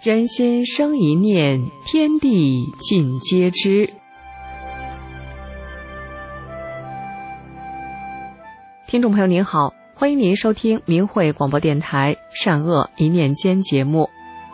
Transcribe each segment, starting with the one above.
人心生一念，天地尽皆知。听众朋友您好，欢迎您收听明慧广播电台善恶一念间节目。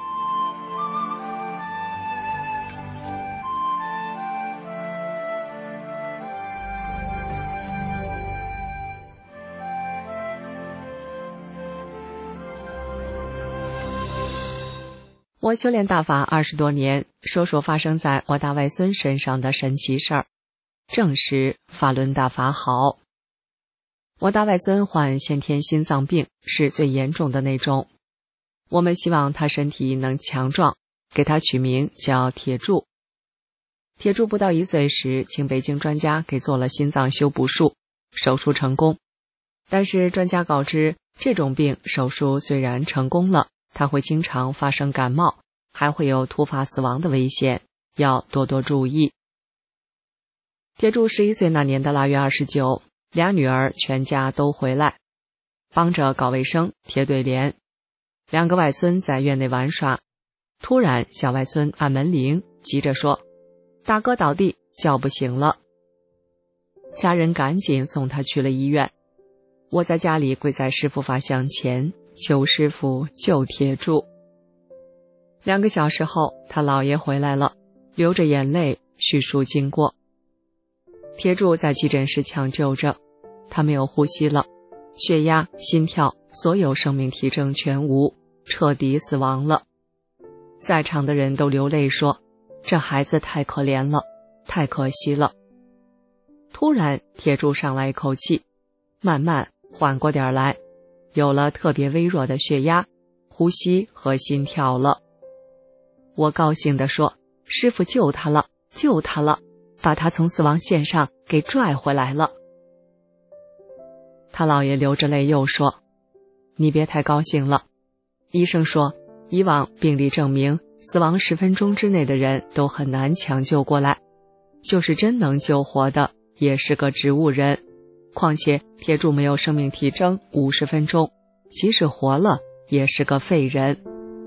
我修炼大法20多年，说说发生在我大外孙身上的神奇事儿，正是法轮大法好。我大外孙患先天心脏病，是最严重的那种。我们希望他身体能强壮，给他取名叫铁柱。铁柱不到1岁时，请北京专家给做了心脏修补术，手术成功。但是专家告知，这种病手术虽然成功了，他会经常发生感冒，还会有突发死亡的危险，要多多注意。铁柱11岁那年的腊月29，俩女儿全家都回来，帮着搞卫生、贴对联。2个外孙在院内玩耍，突然小外孙按门铃，急着说：“大哥倒地，叫不醒了。”家人赶紧送他去了医院。我在家里跪在师父法像前，求师父救铁柱。2个小时后，他姥爷回来了，流着眼泪叙述经过。铁柱在急诊室抢救着，他没有呼吸了，血压、心跳，所有生命体征全无，彻底死亡了。在场的人都流泪说：“这孩子太可怜了，太可惜了。”突然，铁柱上来一口气，慢慢缓过点来，有了特别微弱的血压、呼吸和心跳了。我高兴地说：“师父救他了，救他了，把他从死亡线上给拽回来了。”他姥爷流着泪又说：“你别太高兴了，医生说以往病例证明死亡10分钟之内的人都很难抢救过来，就是真能救活的也是个植物人，况且铁柱没有生命体征50分钟，即使活了也是个废人。”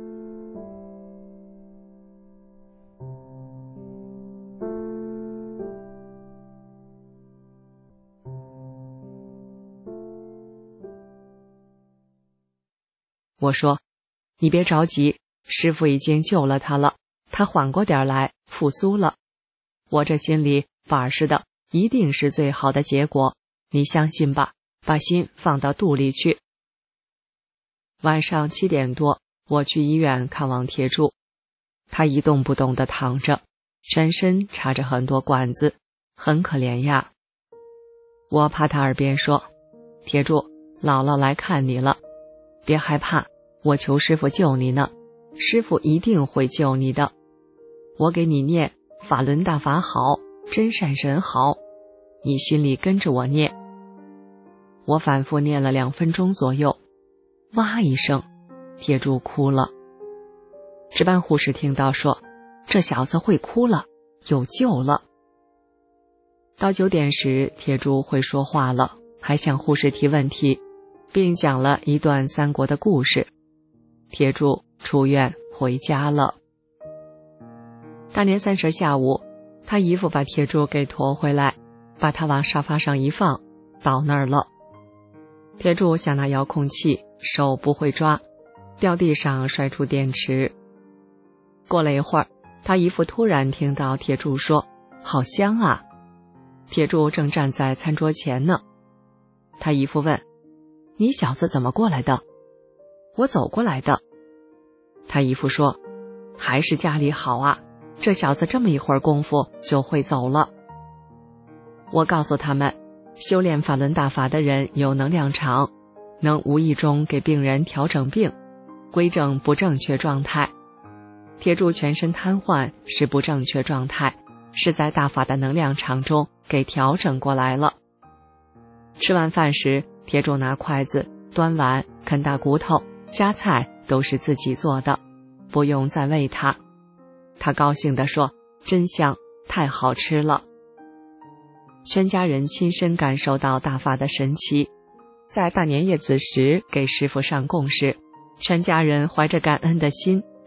我说：“你别着急，师父已经救了他了，他缓过点来，复苏了。我这心里法似的，一定是最好的结果，你相信吧，把心放到肚里去。”晚上7点多，我去医院看望铁柱，他一动不动地躺着，全身插着很多管子，很可怜呀。我趴他耳边说：“铁柱，姥姥来看你了，别害怕，我求师父救你呢，师父一定会救你的。我给你念法轮大法好，真善神好，你心里跟着我念。”我反复念了2分钟左右，哇一声，铁柱哭了。值班护士听到说：“这小子会哭了，有救了。”到9点时，铁柱会说话了，还向护士提问题，并讲了一段3国的故事。铁柱出院回家了。大年30下午，他姨父把铁柱给驮回来，把他往沙发上一放，倒那儿了。铁柱想拿遥控器，手不会抓，掉地上摔出电池。过了一会儿，他姨父突然听到铁柱说：“好香啊！”铁柱正站在餐桌前呢。他姨父问：“你小子怎么过来的？”“我走过来的。”他姨父说：“还是家里好啊，这小子这么一会儿功夫就会走了。”我告诉他们，修炼法轮大法的人有能量场，能无意中给病人调整病，归正不正确状态。铁柱全身瘫痪是不正确状态，是在大法的能量场中给调整过来了。吃完饭时，铁柱拿筷子、端碗、啃大骨头、夹菜都是自己做的，不用再喂他。他高兴地说：“真香，太好吃了。”全家人亲身感受到大法的神奇，在大年夜子时给师父上供时，全家人怀着感恩的心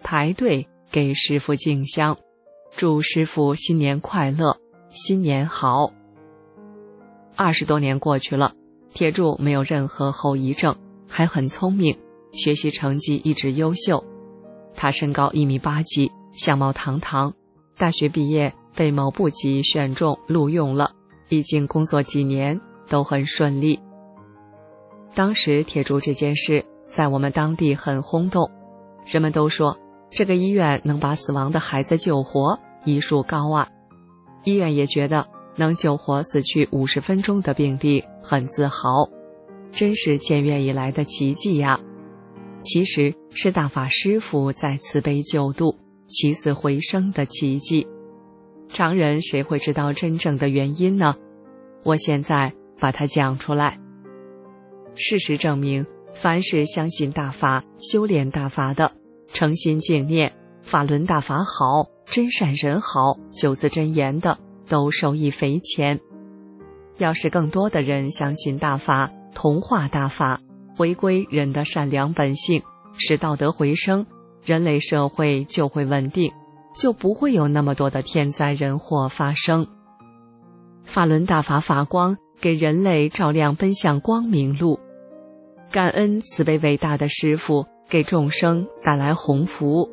排队给师父敬香，祝师父新年快乐，新年好。20多年过去了，铁柱没有任何后遗症，还很聪明，学习成绩一直优秀。他身高1.8米，相貌堂堂，大学毕业被某部级选中录用了，已经工作几年，都很顺利。当时铁柱这件事在我们当地很轰动，人们都说这个医院能把死亡的孩子救活，医术高啊。医院也觉得能救活死去50分钟的病例很自豪，真是建院以来的奇迹呀。其实是大法师父在慈悲救度，起死回生的奇迹。常人谁会知道真正的原因呢？我现在把它讲出来。事实证明，凡是相信大法、修炼大法的，诚心敬念法轮大法好，真善人好，9字真言的，都受益匪浅。要是更多的人相信大法，同化大法，回归人的善良本性，使道德回升，人类社会就会稳定，就不会有那么多的天灾人祸发生。法轮大法法光给人类照亮奔向光明路，感恩慈悲伟大的师父给众生带来鸿福。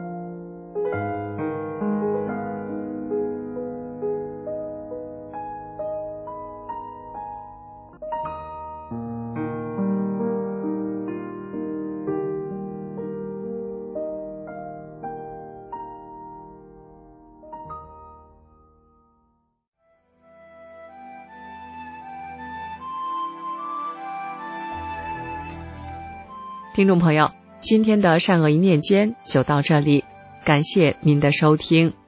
听众朋友，今天的善恶一念间就到这里，感谢您的收听。